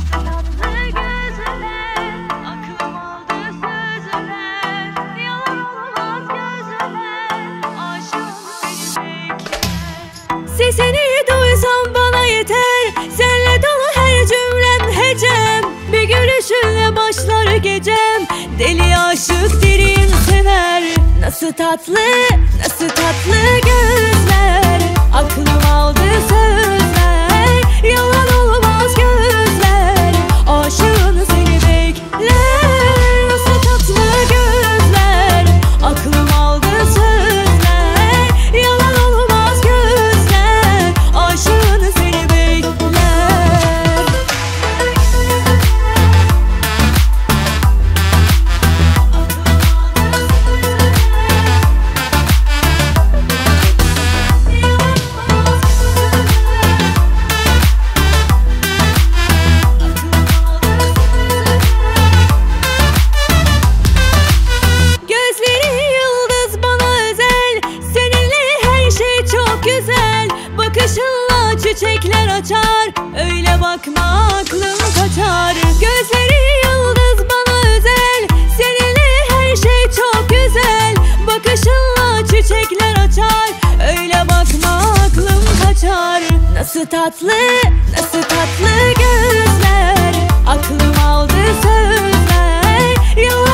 Sesini duysam bana yeter, senle dolu her cümlem hecem. Bir gülüşünle başlar gecem, deli aşık derin sever. Nasıl tatlı, nasıl tatlı gözler, aklım aldı sözler, yalan olmaz gözler, aşığın seni bekler. Nasıl tatlı gözler, aklım aldı sözler, yalan olmaz gözler, aşığın seni bekler. Bakışınla çiçekler açar, öyle bakma aklım kaçar. Gözleri yıldız bana özel, seninle her şey çok güzel. Bakışınla çiçekler açar, öyle bakma aklım kaçar. Nasıl tatlı, nasıl tatlı gözler, aklım aldı sözler, yalan